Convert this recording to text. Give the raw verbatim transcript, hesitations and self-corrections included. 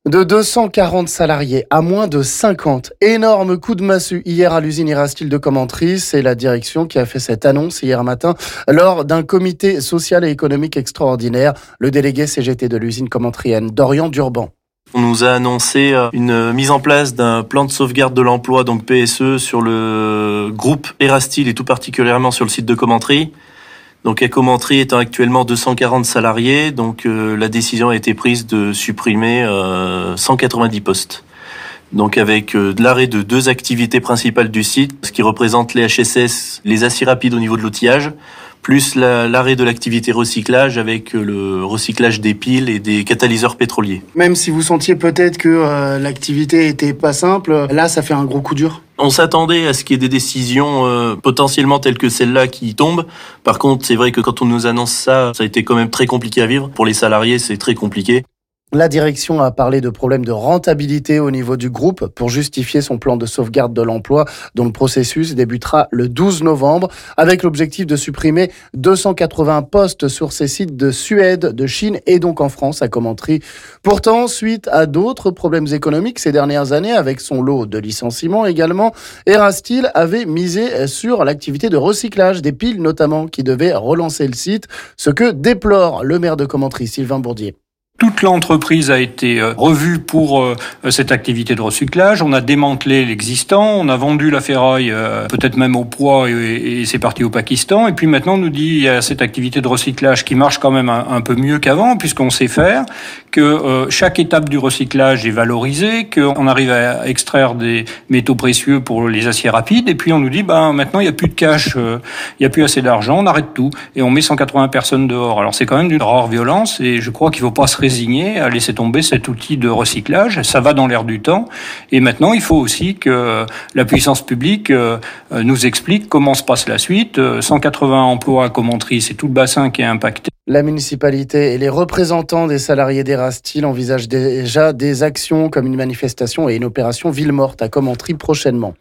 De deux cent quarante salariés à moins de cinquante. Énorme coup de massue hier à l'usine Erastille de Commentry. C'est la direction qui a fait cette annonce hier matin lors d'un comité social et économique extraordinaire. Le délégué C G T de l'usine commentryenne, Dorian Durban. On nous a annoncé une mise en place d'un plan de sauvegarde de l'emploi, donc P S E, sur le groupe Erastille et tout particulièrement sur le site de Commentry. Donc à Commentry étant actuellement deux cent quarante salariés, donc euh, la décision a été prise de supprimer euh, cent quatre-vingt-dix postes. Donc avec euh, l'arrêt de deux activités principales du site, ce qui représente les H S S, les aciers rapides au niveau de l'outillage, plus la, l'arrêt de l'activité recyclage avec le recyclage des piles et des catalyseurs pétroliers. Même si vous sentiez peut-être que euh, l'activité était pas simple, là ça fait un gros coup dur. On s'attendait à ce qu'il y ait des décisions euh, potentiellement telles que celle-là qui tombent. Par contre, c'est vrai que quand on nous annonce ça, ça a été quand même très compliqué à vivre. Pour les salariés, c'est très compliqué. La direction a parlé de problèmes de rentabilité au niveau du groupe pour justifier son plan de sauvegarde de l'emploi, dont le processus débutera le douze novembre, avec l'objectif de supprimer deux cent quatre-vingts postes sur ces sites de Suède, de Chine et donc en France à Commentry. Pourtant, suite à d'autres problèmes économiques ces dernières années, avec son lot de licenciements également, Erastille avait misé sur l'activité de recyclage des piles notamment, qui devait relancer le site, ce que déplore le maire de Commentry, Sylvain Bourdier. Toute l'entreprise a été revue pour euh, cette activité de recyclage. On a démantelé l'existant, on a vendu la ferraille, euh, peut-être même au poids, et, et c'est parti au Pakistan. Et puis maintenant, on nous dit il y a cette activité de recyclage qui marche quand même un, un peu mieux qu'avant, puisqu'on sait faire, que euh, chaque étape du recyclage est valorisée, qu'on arrive à extraire des métaux précieux pour les aciers rapides. Et puis on nous dit ben maintenant il n'y a plus de cash, euh, il n'y a plus assez d'argent, on arrête tout et on met cent quatre-vingts personnes dehors. Alors c'est quand même d'une rare violence et je crois qu'il ne faut pas se résigner à laisser tomber cet outil de recyclage. Ça va dans l'air du temps. Et maintenant, il faut aussi que la puissance publique nous explique comment se passe la suite. cent quatre-vingts emplois à Commentry, c'est tout le bassin qui est impacté. La municipalité et les représentants des salariés d'Erastille envisagent déjà des actions comme une manifestation et une opération ville morte à Commentry prochainement.